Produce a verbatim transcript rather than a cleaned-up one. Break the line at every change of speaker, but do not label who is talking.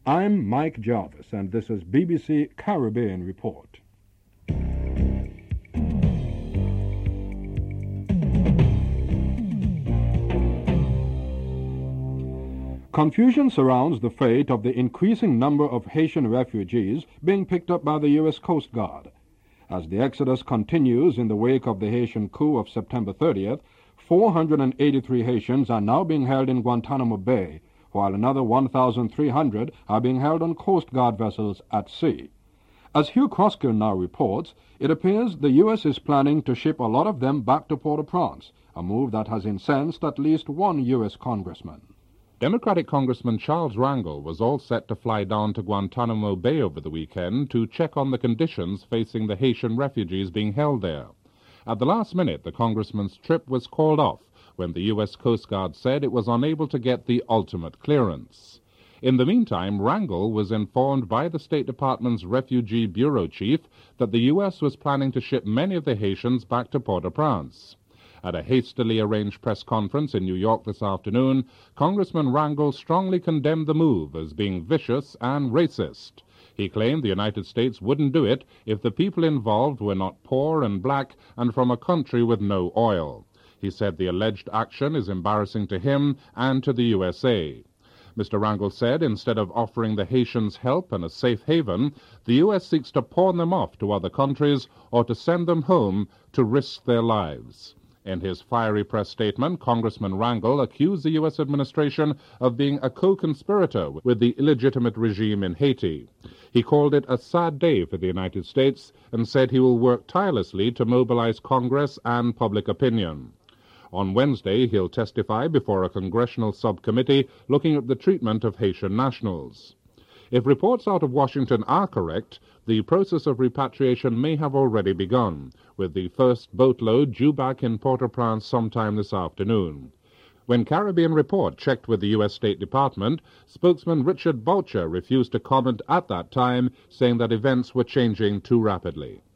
I'm Mike Jarvis, and this is B B C Caribbean Report. Confusion surrounds the fate of the increasing number of Haitian refugees being picked up by the U S Coast Guard. As the exodus continues in the wake of the Haitian coup of September thirtieth, four hundred eighty-three Haitians are now being held in Guantanamo Bay, while another one thousand three hundred are being held on Coast Guard vessels at sea. As Hugh Croskill now reports, it appears the U S is planning to ship a lot of them back to Port-au-Prince, a move that has incensed at least one U S congressman.
Democratic Congressman Charles Rangel was all set to fly down to Guantanamo Bay over the weekend to check on the conditions facing the Haitian refugees being held there. At the last minute, the congressman's trip was called off when the U S Coast Guard said it was unable to get the ultimate clearance. In the meantime, Rangel was informed by the State Department's Refugee Bureau chief that the U S was planning to ship many of the Haitians back to Port-au-Prince. At a hastily arranged press conference in New York this afternoon, Congressman Rangel strongly condemned the move as being vicious and racist. He claimed the United States wouldn't do it if the people involved were not poor and black and from a country with no oil. He said the alleged action is embarrassing to him and to the U S A. Mister Rangel said instead of offering the Haitians help and a safe haven, the U S seeks to pawn them off to other countries or to send them home to risk their lives. In his fiery press statement, Congressman Rangel accused the U S administration of being a co-conspirator with the illegitimate regime in Haiti. He called it a sad day for the United States and said he will work tirelessly to mobilize Congress and public opinion. On Wednesday, he'll testify before a congressional subcommittee looking at the treatment of Haitian nationals. If reports out of Washington are correct, the process of repatriation may have already begun, with the first boatload due back in Port-au-Prince sometime this afternoon. When Caribbean Report checked with the U S State Department, spokesman Richard Boucher refused to comment at that time, saying that events were changing too rapidly.